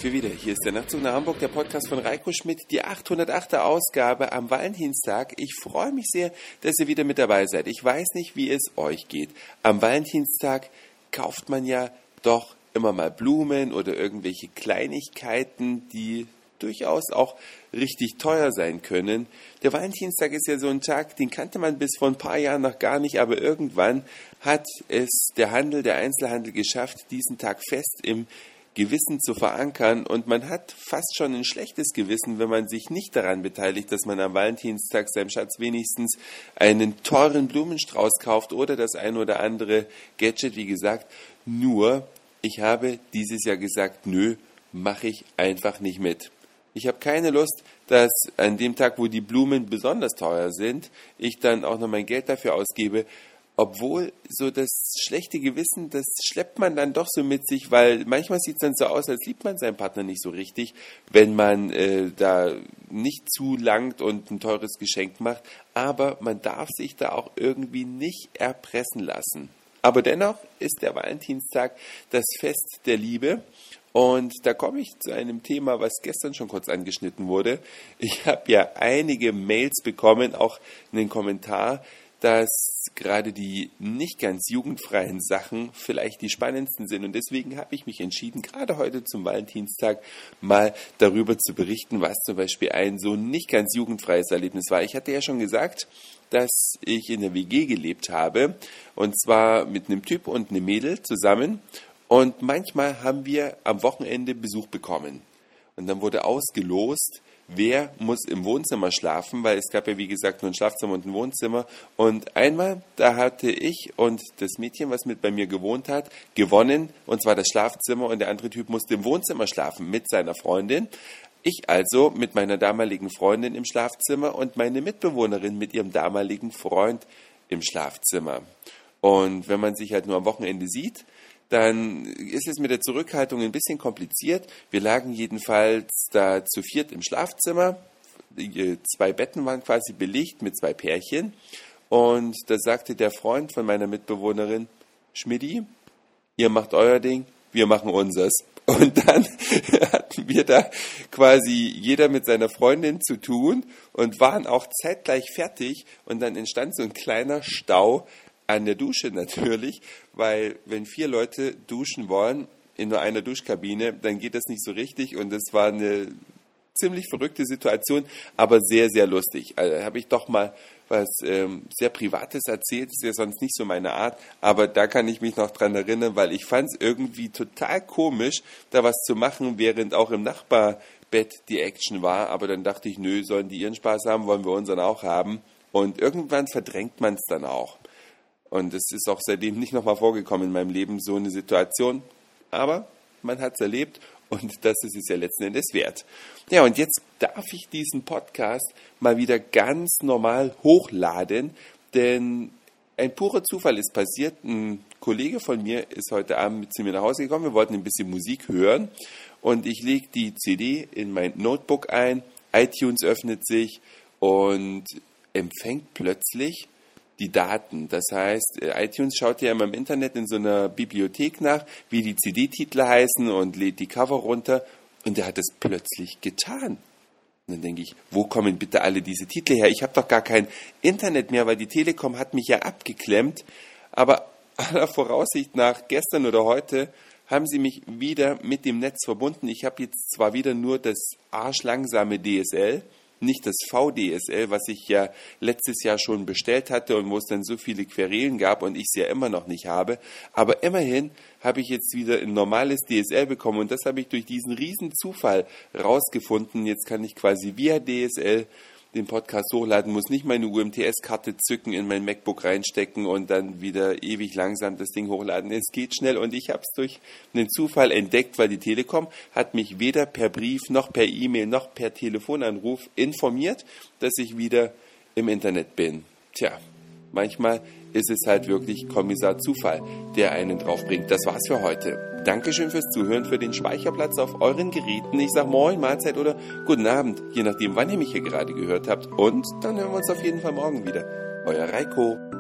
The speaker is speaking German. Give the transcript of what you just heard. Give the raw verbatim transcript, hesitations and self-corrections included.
wir wieder. Hier ist der Nachtzug nach Hamburg, der Podcast von Reiko Schmidt, die achthundertachte Ausgabe am Valentinstag. Ich freue mich sehr, dass ihr wieder mit dabei seid. Ich weiß nicht, wie es euch geht. Am Valentinstag kauft man ja doch immer mal Blumen oder irgendwelche Kleinigkeiten, die durchaus auch richtig teuer sein können. Der Valentinstag ist ja so ein Tag, den kannte man bis vor ein paar Jahren noch gar nicht, aber irgendwann hat es der Handel, der Einzelhandel geschafft, diesen Tag fest im Gewissen zu verankern, und man hat fast schon ein schlechtes Gewissen, wenn man sich nicht daran beteiligt, dass man am Valentinstag seinem Schatz wenigstens einen teuren Blumenstrauß kauft oder das ein oder andere Gadget, wie gesagt. Nur, ich habe dieses Jahr gesagt, nö, mache ich einfach nicht mit. Ich habe keine Lust, dass an dem Tag, wo die Blumen besonders teuer sind, ich dann auch noch mein Geld dafür ausgebe, obwohl so das schlechte Gewissen, das schleppt man dann doch so mit sich, weil manchmal sieht es dann so aus, als liebt man seinen Partner nicht so richtig, wenn man äh, da nicht zulangt und ein teures Geschenk macht, aber man darf sich da auch irgendwie nicht erpressen lassen. Aber dennoch ist der Valentinstag das Fest der Liebe. Und da komme ich zu einem Thema, was gestern schon kurz angeschnitten wurde. Ich habe ja einige Mails bekommen, auch einen Kommentar, dass gerade die nicht ganz jugendfreien Sachen vielleicht die spannendsten sind. Und deswegen habe ich mich entschieden, gerade heute zum Valentinstag mal darüber zu berichten, was zum Beispiel ein so nicht ganz jugendfreies Erlebnis war. Ich hatte ja schon gesagt, dass ich in der W G gelebt habe, und zwar mit einem Typ und einem Mädel zusammen. Und manchmal haben wir am Wochenende Besuch bekommen. Und dann wurde ausgelost, wer muss im Wohnzimmer schlafen, weil es gab ja, wie gesagt, nur ein Schlafzimmer und ein Wohnzimmer. Und einmal, da hatte ich und das Mädchen, was mit bei mir gewohnt hat, gewonnen, und zwar das Schlafzimmer, und der andere Typ musste im Wohnzimmer schlafen mit seiner Freundin. Ich also mit meiner damaligen Freundin im Schlafzimmer und meine Mitbewohnerin mit ihrem damaligen Freund im Schlafzimmer. Und wenn man sich halt nur am Wochenende sieht, dann ist es mit der Zurückhaltung ein bisschen kompliziert. Wir lagen jedenfalls da zu viert im Schlafzimmer. Zwei Betten waren quasi belegt mit zwei Pärchen. Und da sagte der Freund von meiner Mitbewohnerin, Schmidti, ihr macht euer Ding, wir machen unseres. Und dann hatten wir da quasi jeder mit seiner Freundin zu tun und waren auch zeitgleich fertig. Und dann entstand so ein kleiner Stau an der Dusche natürlich, weil wenn vier Leute duschen wollen in nur einer Duschkabine, dann geht das nicht so richtig, und es war eine ziemlich verrückte Situation, aber sehr, sehr lustig. Also da habe ich doch mal was ähm, sehr Privates erzählt, das ist ja sonst nicht so meine Art, aber da kann ich mich noch dran erinnern, weil ich fand es irgendwie total komisch, da was zu machen, während auch im Nachbarbett die Action war, aber dann dachte ich, nö, sollen die ihren Spaß haben, wollen wir unseren auch haben, und irgendwann verdrängt man es dann auch. Und es ist auch seitdem nicht nochmal vorgekommen in meinem Leben, so eine Situation. Aber man hat es erlebt, und das ist es ja letzten Endes wert. Ja, und jetzt darf ich diesen Podcast mal wieder ganz normal hochladen, denn ein purer Zufall ist passiert. Ein Kollege von mir ist heute Abend zu mir nach Hause gekommen. Wir wollten ein bisschen Musik hören, und ich lege die C D in mein Notebook ein. iTunes öffnet sich und empfängt plötzlich die Daten. Das heißt, iTunes schaut ja immer im Internet in so einer Bibliothek nach, wie die C D-Titel heißen, und lädt die Cover runter, und der hat es plötzlich getan. Und dann denke ich, wo kommen bitte alle diese Titel her? Ich habe doch gar kein Internet mehr, weil die Telekom hat mich ja abgeklemmt. Aber aller Voraussicht nach, gestern oder heute, haben sie mich wieder mit dem Netz verbunden. Ich habe jetzt zwar wieder nur das arschlangsame D S L, nicht das V D S L, was ich ja letztes Jahr schon bestellt hatte und wo es dann so viele Querelen gab und ich es ja immer noch nicht habe. Aber immerhin habe ich jetzt wieder ein normales D S L bekommen, und das habe ich durch diesen riesen Zufall rausgefunden. Jetzt kann ich quasi via D S L den Podcast hochladen, muss nicht meine U M T S-Karte zücken, in mein MacBook reinstecken und dann wieder ewig langsam das Ding hochladen. Es geht schnell, und ich habe es durch einen Zufall entdeckt, weil die Telekom hat mich weder per Brief noch per E-Mail noch per Telefonanruf informiert, dass ich wieder im Internet bin. Tja, manchmal ist es halt wirklich Kommissar Zufall, der einen draufbringt. Das war's für heute. Dankeschön fürs Zuhören, für den Speicherplatz auf euren Geräten. Ich sag Moin, Mahlzeit oder Guten Abend, je nachdem, wann ihr mich hier gerade gehört habt. Und dann hören wir uns auf jeden Fall morgen wieder. Euer Reiko.